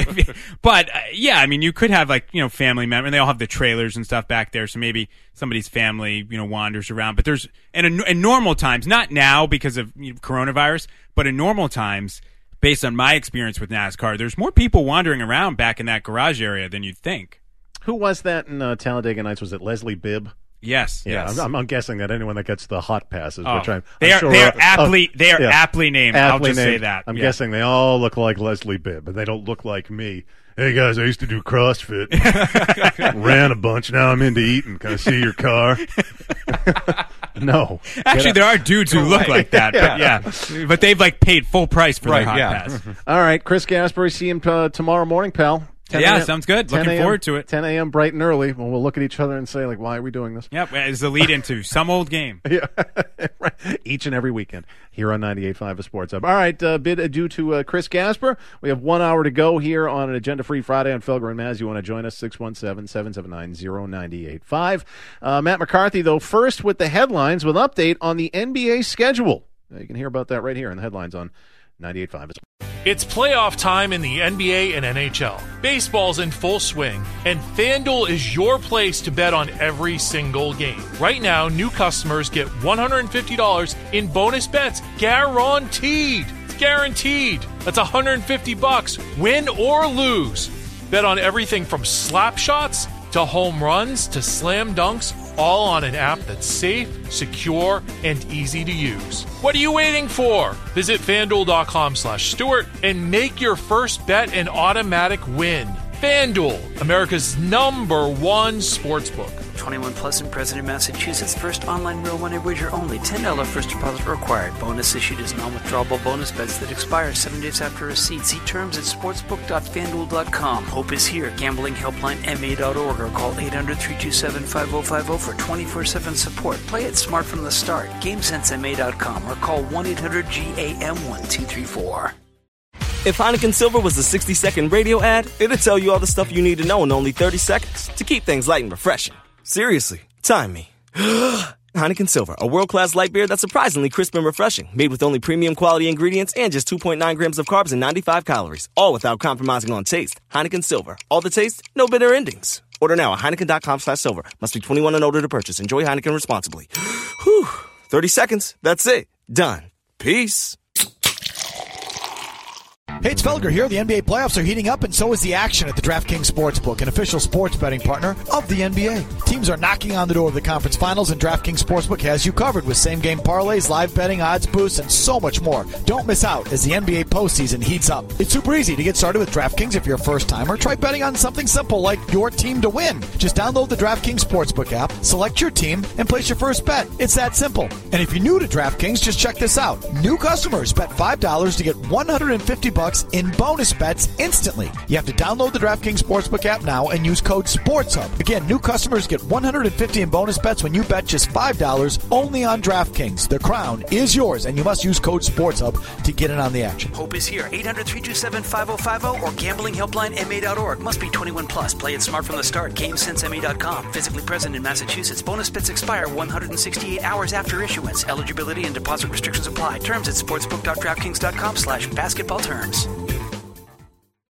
but uh, yeah, I mean, you could have like you know family members. And they all have the trailers and stuff back there, so maybe somebody's family you know wanders around. But there's and in, in normal times, not now because of you know, coronavirus, but in normal times. Based on my experience with NASCAR, there's more people wandering around back in that garage area than you'd think. Who was that in uh, Talladega Nights? Was it Leslie Bibb? Yes, Yeah, yes. I'm, I'm guessing that anyone that gets the hot passes, Oh. which I'm, They I'm are- sure they are uh, aptly- they are yeah, aptly named. I'll aptly just say named. that. I'm Yeah. guessing they all look like Leslie Bibb, and they don't look like me. Hey guys, I used to do CrossFit, ran a bunch. Now I'm into eating. Can I see your car? No, Actually, there are dudes who look like that, but yeah, but they've like paid full price for Right, their hot yeah. pass. All right, Chris Gasbury, see him uh, tomorrow morning, pal. ten Yeah, a m sounds good. ten Looking a m forward to it. ten a.m. bright and early. Well, we'll look at each other and say, like, why are we doing this? Yep, as the lead into some old game. Yeah, right. each and every weekend here on ninety-eight point five The Sports Hub. All right, uh, bid adieu to uh, Chris Gasper. We have one hour to go here on an agenda-free Friday on Felger and Maz. You want to join us, six one seven, seven seven nine, zero nine eight five. Uh, Matt McCarthy, though, first with the headlines with an update on the N B A schedule. Now, you can hear about that right here in the headlines on ninety-eight point five. It's playoff time in the N B A and N H L. Baseball's in full swing, and FanDuel is your place to bet on every single game. Right now, new customers get one hundred fifty dollars in bonus bets guaranteed. It's guaranteed. That's one hundred fifty bucks, win or lose. Bet on everything from slap shots to home runs to slam dunks, all on an app that's safe, secure, and easy to use. What are you waiting for? Visit FanDuel.com slash Stewart and make your first bet an automatic win. FanDuel, America's number one sportsbook. twenty-one plus and present in Massachusetts. First online real money wager only. ten dollars first deposit required. Bonus issued as non-withdrawable bonus bets that expire seven days after receipt. See terms at sportsbook dot fanduel dot com. Hope is here. Gambling helpline M A dot org or call eight hundred, three two seven, five oh five oh for twenty-four seven support. Play it smart from the start. GameSense M A dot com or call one eight hundred G A M one two three four. If Heineken Silver was a sixty-second radio ad, it'd tell you all the stuff you need to know in only thirty seconds to keep things light and refreshing. Seriously, time me. Heineken Silver, a world-class light beer that's surprisingly crisp and refreshing, made with only premium quality ingredients and just two point nine grams of carbs and ninety-five calories, all without compromising on taste. Heineken Silver, all the taste, no bitter endings. Order now at Heineken.com slash silver. Must be twenty-one and older to purchase. Enjoy Heineken responsibly. Whew, thirty seconds, that's it. Done. Peace. Hey, it's Felger here. The N B A playoffs are heating up, and so is the action at the DraftKings Sportsbook, an official sports betting partner of the N B A. Teams are knocking on the door of the conference finals, and DraftKings Sportsbook has you covered with same-game parlays, live betting, odds boosts, and so much more. Don't miss out as the N B A postseason heats up. It's super easy to get started with DraftKings if you're a first-timer. Try betting on something simple like your team to win. Just download the DraftKings Sportsbook app, select your team, and place your first bet. It's that simple. And if you're new to DraftKings, just check this out. New customers bet five dollars to get one hundred fifty bucks in bonus bets instantly. You have to download the DraftKings Sportsbook app now and use code SPORTSHUB. Again, new customers get one hundred fifty in bonus bets when you bet just five dollars only on DraftKings. The crown is yours, and you must use code SPORTSHUB to get in on the action. Hope is here. eight hundred, three two seven, five oh five oh or gambling helpline M A dot org. Must be twenty-one plus. Play it smart from the start. GameSense M A dot com. Physically present in Massachusetts. Bonus bets expire one hundred sixty-eight hours after issuance. Eligibility and deposit restrictions apply. Terms at sportsbook dot draftkings dot com slash basketball terms.